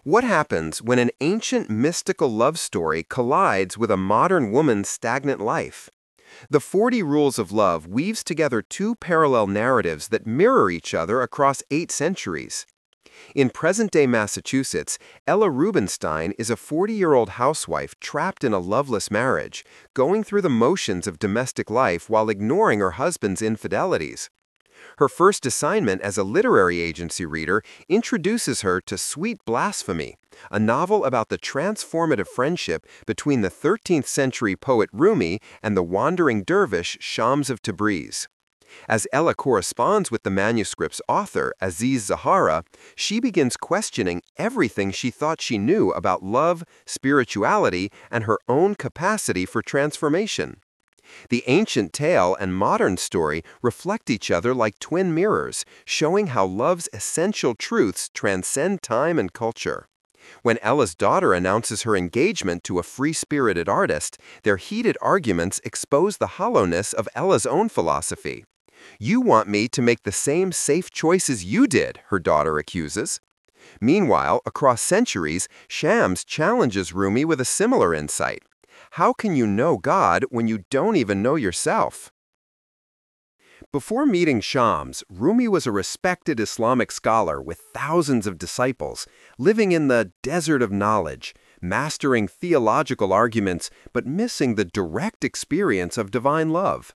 What happens when an ancient mystical love story collides with a modern woman's stagnant life? The 40 Rules of Love weaves together two parallel narratives that mirror each other across 8 centuries. In present-day Massachusetts, Ella Rubinstein is a 40-year-old housewife trapped in a loveless marriage, going through the motions of domestic life while ignoring her husband's infidelities. Her first assignment as a literary agency reader introduces her to Sweet Blasphemy, a novel about the transformative friendship between the 13th century poet Rumi and the wandering dervish Shams of Tabriz. As Ella corresponds with the manuscript's author, Aziz Zahara, she begins questioning everything she thought she knew about love, spirituality, and her own capacity for transformation. The ancient tale and modern story reflect each other like twin mirrors, showing how love's essential truths transcend time and culture. When Ella's daughter announces her engagement to a free-spirited artist, their heated arguments expose the hollowness of Ella's own philosophy. "You want me to make the same safe choices you did," her daughter accuses. Meanwhile, across centuries, Shams challenges Rumi with a similar insight. How can you know God when you don't even know yourself? Before meeting Shams, Rumi was a respected Islamic scholar with thousands of disciples, living in the desert of knowledge, mastering theological arguments but missing the direct experience of divine love.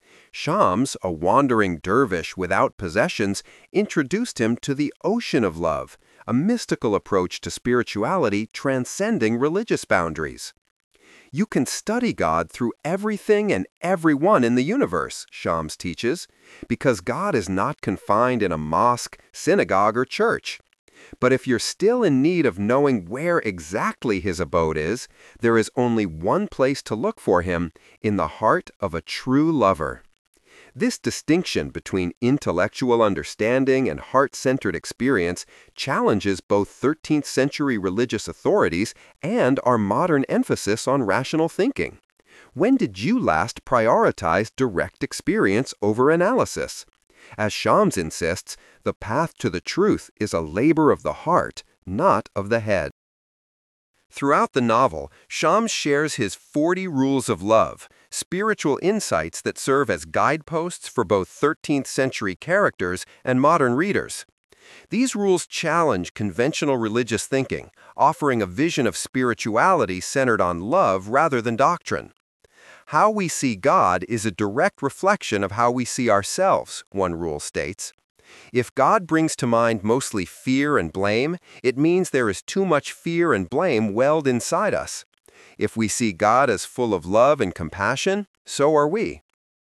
Shams, a wandering dervish without possessions, introduced him to the ocean of love, a mystical approach to spirituality transcending religious boundaries. You can study God through everything and everyone in the universe, Shams teaches, because God is not confined in a mosque, synagogue, or church. But if you're still in need of knowing where exactly his abode is, there is only one place to look for him: in the heart of a true lover. This distinction between intellectual understanding and heart-centered experience challenges both 13th century religious authorities and our modern emphasis on rational thinking. When did you last prioritize direct experience over analysis? As Shams insists, the path to the truth is a labor of the heart, not of the head. Throughout the novel, Shams shares his 40 Rules of Love, spiritual insights that serve as guideposts for both 13th century characters and modern readers. These rules challenge conventional religious thinking, offering a vision of spirituality centered on love rather than doctrine. How we see God is a direct reflection of how we see ourselves, one rule states. If God brings to mind mostly fear and blame, it means there is too much fear and blame welled inside us. If we see God as full of love and compassion, so are we.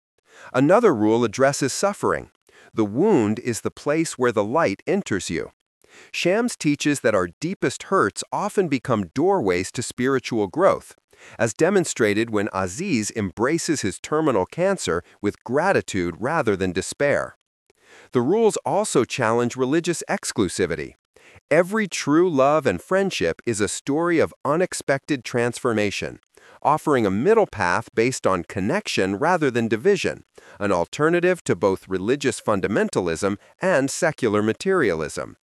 Another rule addresses suffering. The wound is the place where the light enters you. Shams teaches that our deepest hurts often become doorways to spiritual growth, as demonstrated when Aziz embraces his terminal cancer with gratitude rather than despair. The rules also challenge religious exclusivity. Every true love and friendship is a story of unexpected transformation, offering a middle path based on connection rather than division, an alternative to both religious fundamentalism and secular materialism.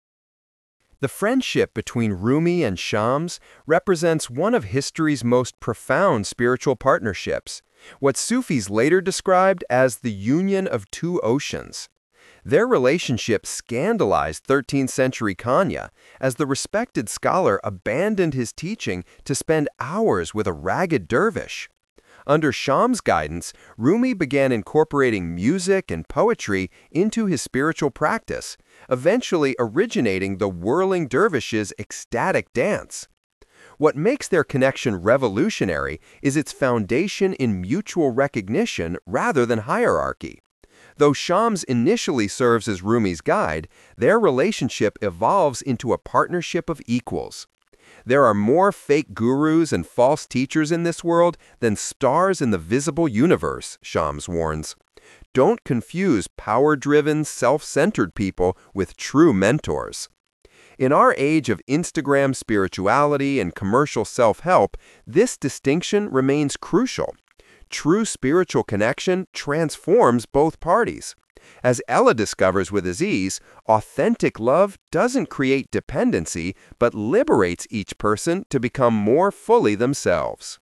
The friendship between Rumi and Shams represents one of history's most profound spiritual partnerships, what Sufis later described as the union of two oceans. Their relationship scandalized 13th century Kanya, as the respected scholar abandoned his teaching to spend hours with a ragged dervish. Under Shams' guidance, Rumi began incorporating music and poetry into his spiritual practice, eventually originating the whirling dervish's ecstatic dance. What makes their connection revolutionary is its foundation in mutual recognition rather than hierarchy. Though Shams initially serves as Rumi's guide, their relationship evolves into a partnership of equals. There are more fake gurus and false teachers in this world than stars in the visible universe, Shams warns. Don't confuse power-driven, self-centered people with true mentors. In our age of Instagram spirituality and commercial self-help, this distinction remains crucial. True spiritual connection transforms both parties. As Ella discovers with Aziz, authentic love doesn't create dependency, but liberates each person to become more fully themselves.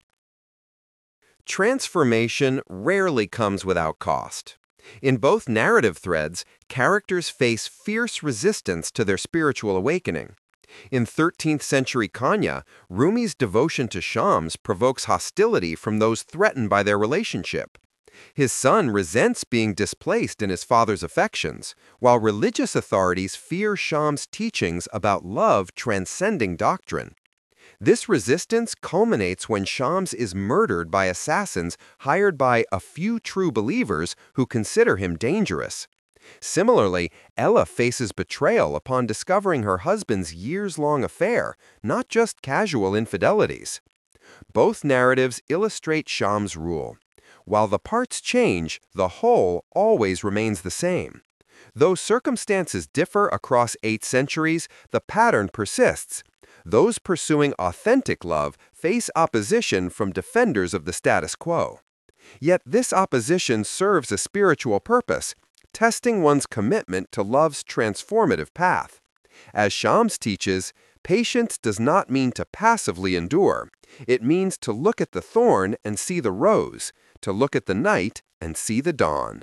Transformation rarely comes without cost. In both narrative threads, characters face fierce resistance to their spiritual awakening. In 13th century Kanya, Rumi's devotion to Shams provokes hostility from those threatened by their relationship. His son resents being displaced in his father's affections, while religious authorities fear Shams' teachings about love transcending doctrine. This resistance culminates when Shams is murdered by assassins hired by a few true believers who consider him dangerous. Similarly, Ella faces betrayal upon discovering her husband's years-long affair, not just casual infidelities. Both narratives illustrate Shams' rule. While the parts change, the whole always remains the same. Though circumstances differ across 8 centuries, the pattern persists. Those pursuing authentic love face opposition from defenders of the status quo. Yet this opposition serves a spiritual purpose, testing one's commitment to love's transformative path. As Shams teaches, patience does not mean to passively endure. It means to look at the thorn and see the rose, to look at the night and see the dawn.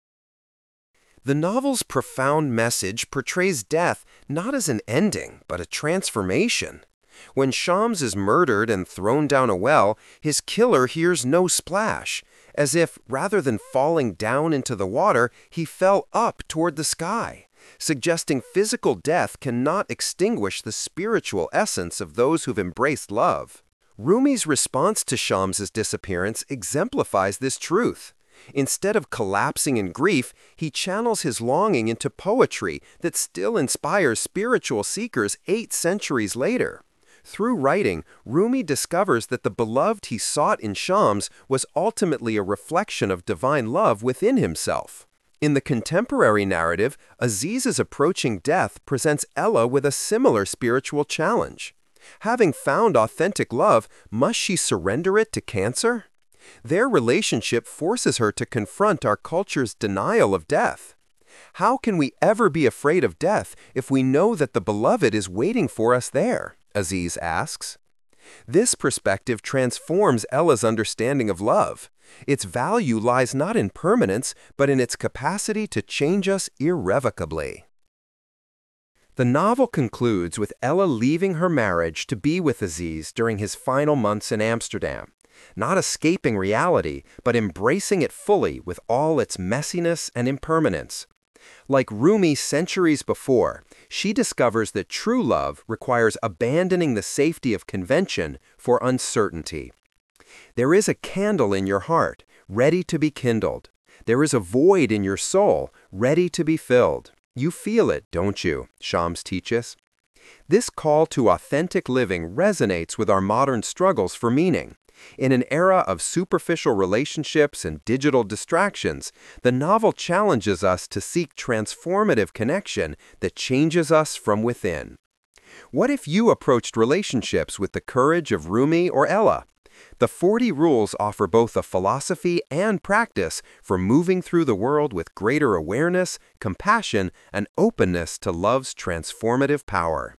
The novel's profound message portrays death not as an ending, but a transformation. When Shams is murdered and thrown down a well, his killer hears no splash, as if, rather than falling down into the water, he fell up toward the sky, suggesting physical death cannot extinguish the spiritual essence of those who've embraced love. Rumi's response to Shams's disappearance exemplifies this truth. Instead of collapsing in grief, he channels his longing into poetry that still inspires spiritual seekers 8 centuries later. Through writing, Rumi discovers that the beloved he sought in Shams was ultimately a reflection of divine love within himself. In the contemporary narrative, Aziz's approaching death presents Ella with a similar spiritual challenge. Having found authentic love, must she surrender it to cancer? Their relationship forces her to confront our culture's denial of death. How can we ever be afraid of death if we know that the beloved is waiting for us there? Aziz asks. This perspective transforms Ella's understanding of love. Its value lies not in permanence, but in its capacity to change us irrevocably. The novel concludes with Ella leaving her marriage to be with Aziz during his final months in Amsterdam. Not escaping reality, but embracing it fully with all its messiness and impermanence. Like Rumi centuries before, she discovers that true love requires abandoning the safety of convention for uncertainty. There is a candle in your heart, ready to be kindled. There is a void in your soul, ready to be filled. You feel it, don't you? Shams teaches. This call to authentic living resonates with our modern struggles for meaning. In an era of superficial relationships and digital distractions, the novel challenges us to seek transformative connection that changes us from within. What if you approached relationships with the courage of Rumi or Ella? The 40 Rules offer both a philosophy and practice for moving through the world with greater awareness, compassion, and openness to love's transformative power.